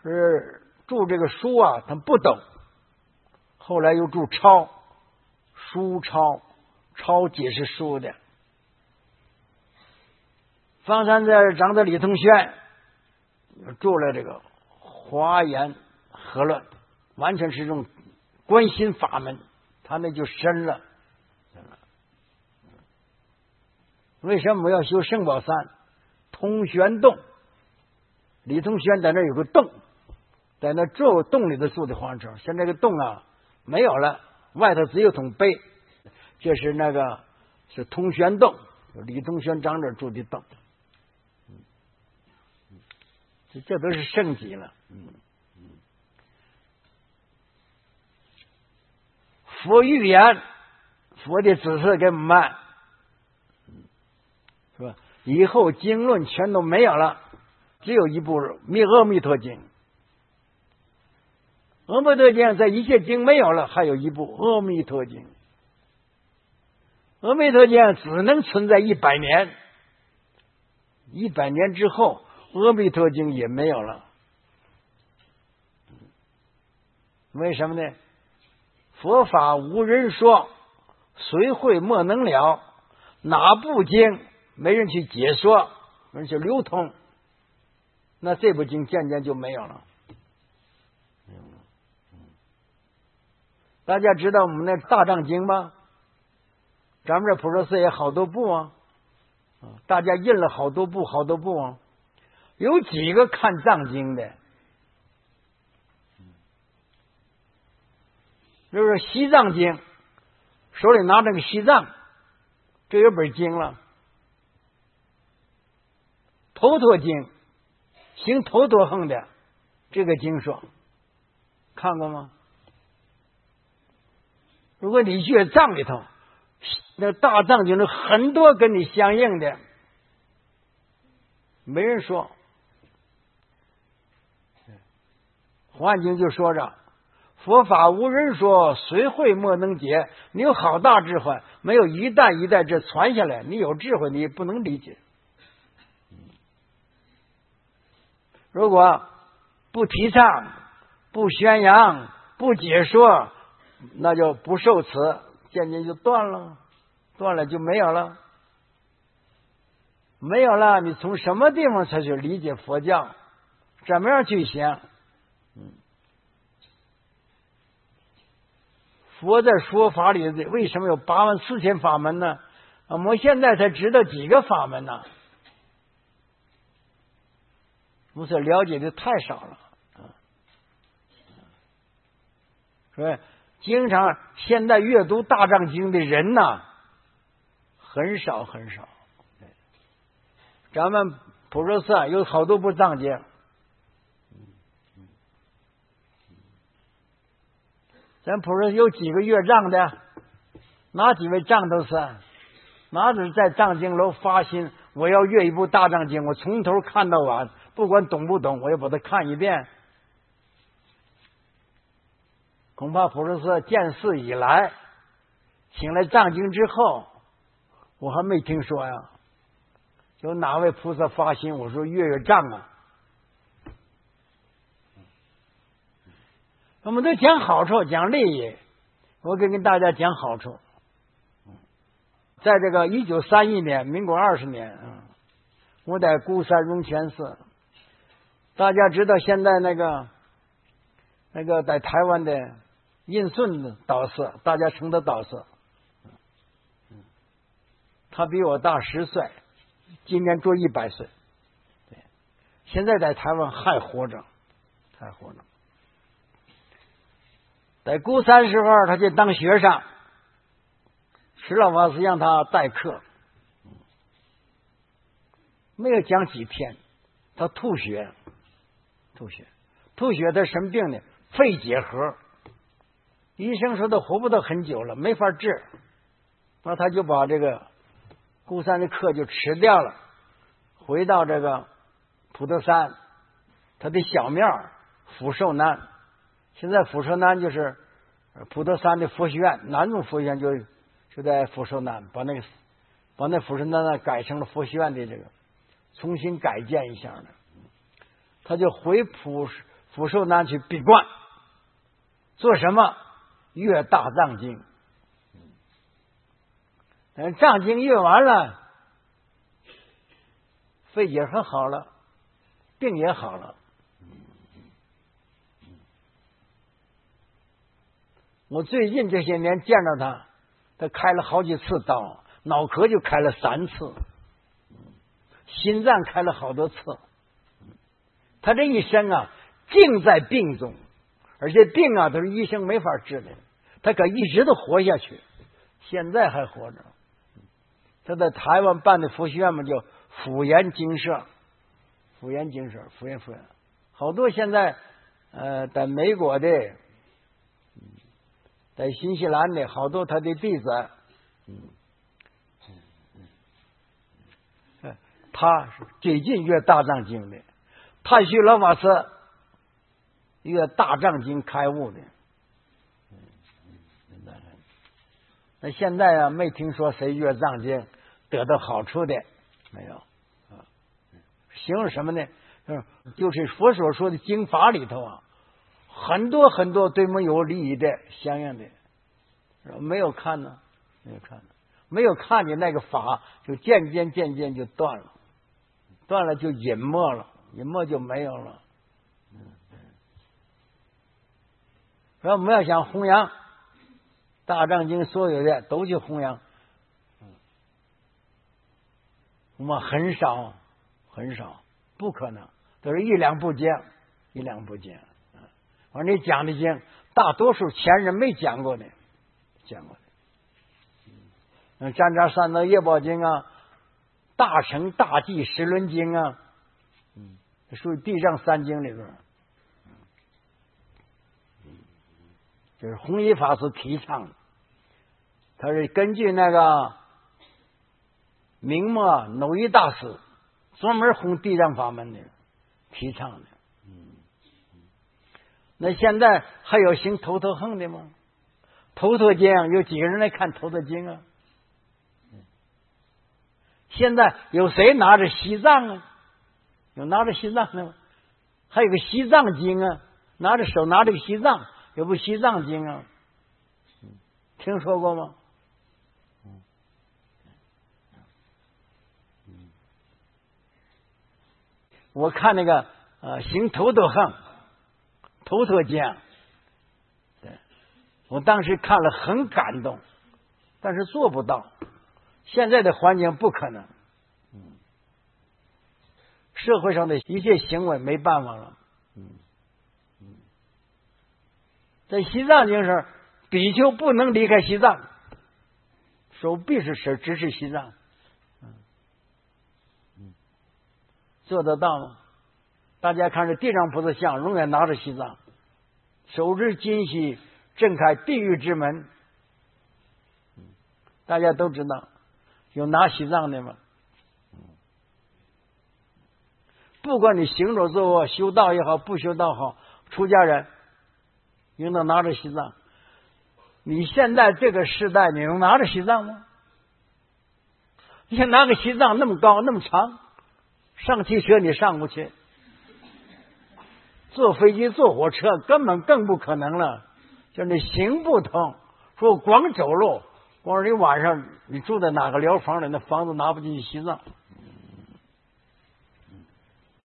是注这个书啊，他不懂，后来又注抄，书抄解释书的。方山在长的李同轩注了这个华严和论，完全是这种观心法门，他那就深了。为什么要修圣宝山？通玄洞，李同轩在那有个洞，在那做洞里头住的黄城，现在这个洞啊没有了，外头只有桶碑，这是那个是通玄洞，李同轩长者住的洞。这都是圣迹了。佛预言，佛的指示给我们办，是吧？以后经论全都没有了，只有一部《阿弥陀经》。阿弥陀经在一切经没有了，还有一部《阿弥陀经》。阿弥陀经只能存在100年，100年之后，阿弥陀经也没有了。为什么呢？佛法无人说，虽会莫能了。哪部经没人去解说，没人去流通，那这部经渐渐就没有了。大家知道我们那大藏经吗？咱们这普陀寺也好多部啊，大家印了好多部啊。有几个看藏经的？就是西藏经，手里拿这个西藏，这有本经了。头陀经，行头陀横的这个经说，看过吗？如果你去藏里头，那大藏经有很多跟你相应的，没人说。华严经就说着，佛法无人说，虽会莫能解。你有好大智慧，没有一代一代这传下来，你有智慧你不能理解。如果不提倡、不宣扬、不解说，那就不受持，渐渐就断了，断了就没有了。没有了，你从什么地方才去理解佛教？怎么样去想？佛在说法里为什么有84000法门呢？我们现在才知道几个法门呢？我们所了解的太少了。所以经常现在阅读大藏经的人呢，很少。咱们普陀寺有好多部藏经，咱普陀有几个阅藏的？哪几位藏头是？哪只在藏经楼发心，我要阅一部大藏经，我从头看到完，不管懂不懂，我要把它看一遍。恐怕普陀寺建寺以来，请来藏经之后，我还没听说呀。有哪位菩萨发心，我说阅藏啊？我们都讲好处，讲利益。我跟大家讲好处。在这个1931年，民国20年，我在孤山荣泉寺。大家知道现在那个在台湾的印顺导师，大家称他导师。他比我大10岁，今年做100岁。对，现在在台湾还活着。在孤山时候，他就当学生，石老法师让他代课，没有讲几天，他吐血，他什么病呢？肺结核，医生说他活不到很久了，没法治，那他就把这个孤山的课就辞掉了，回到这个普陀山，他的小庙福寿南。现在福寿南就是普陀山的佛学院，南宗佛学院就在福寿南，把那福寿南改成了佛学院的这个，重新改建一下的。他就回福寿南去闭关，做什么？阅大藏经。等藏经阅完了，肺结核好了，病也好了。我最近这些年见到他，他开了好几次刀，脑壳就开了3次，心脏开了好多次。他这一生啊，尽在病中，而且病啊都是医生没法治的，他可一直都活下去，现在还活着。他在台湾办的佛学院嘛，叫辅研精舍，辅研精舍，辅研，好多现在在美国的，在新西兰的好多他的弟子，他是最近阅大藏经的，太虚老法师阅大藏经开悟的。那现在啊，没听说谁阅藏经得到好处的，没有啊。形容什么呢？就是佛所说的经法里头啊，很多很多对我们有利益的相应的，没有看呢，没有看见那个法，就渐渐就断了就隐没了，隐没就没有了。然后我们要想弘扬大藏经，所有的都去弘扬，我们很少，不可能，都是一两部经。而你讲的经，大多数前人没讲过的，像占扎三藏业报经啊，大乘大寂十轮经啊，属于地藏三经里边。就是弘一法师提倡的，他是根据那个明末耨一大师专门弘地藏法门的提倡的。那现在还有行头陀行的吗？头陀经有几个人来看头陀经啊？现在有谁拿着西藏啊？有拿着西藏的吗？还有个西藏经啊，拿着个西藏。有部西藏经啊，听说过吗？我看那个行头陀行，头陀经，对，我当时看了很感动，但是做不到。现在的环境不可能，社会上的一切行为没办法了。在西藏经上，比丘不能离开西藏，手必是直视西藏。做得到吗？大家看着地藏菩萨像，永远拿着西藏，手持金锡，震开地狱之门。大家都知道，有拿西藏的吗？不管你行走坐卧，修道也好，不修道好，出家人应当拿着西藏。你现在这个时代，你能拿着西藏吗？你想拿个西藏那么高那么长，上汽车你上不去，坐飞机坐火车根本更不可能了。就你行不通，说光走路，光是你晚上你住在哪个疗房里，那房子拿不进去西藏。